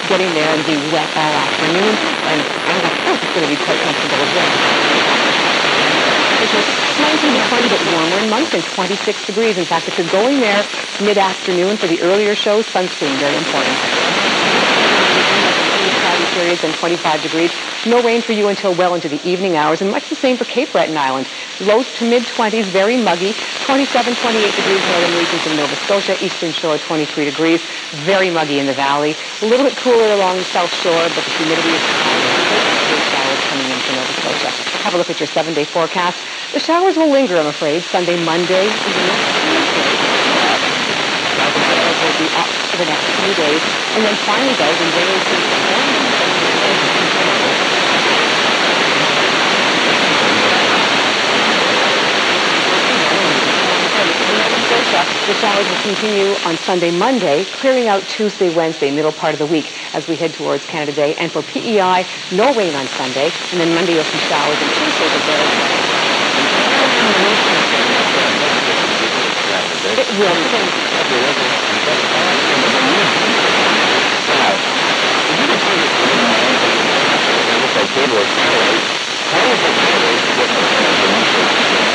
getting there and be wet all afternoon. And of course, it's going to be quite comfortable as well. It's slightly to be quite a bit warmer in Moncton, 26 degrees. In fact, if you're going there mid-afternoon for the earlier shows, sunscreen, very important. Cloudy periods and 25 degrees. No rain for you until well into the evening hours, and much the same for Cape Breton Island. Lows to mid-20s, very muggy. 27, 28 degrees northern regions in Nova Scotia. Eastern Shore, 23 degrees. Very muggy in the valley. A little bit cooler along the South Shore, but the humidity is high. Showers coming in for Nova Scotia. Have a look at your 7-day forecast. The showers will linger, I'm afraid. Sunday, Monday, even next Tuesday. Will be up for the next few days, and then finally goes and very soon. The showers will continue on Sunday, Monday, clearing out Tuesday, Wednesday, middle part of the week as we head towards Canada Day. And for PEI, no rain on Sunday, and then Monday you'll see showers and Tuesday the very It will change. It looks like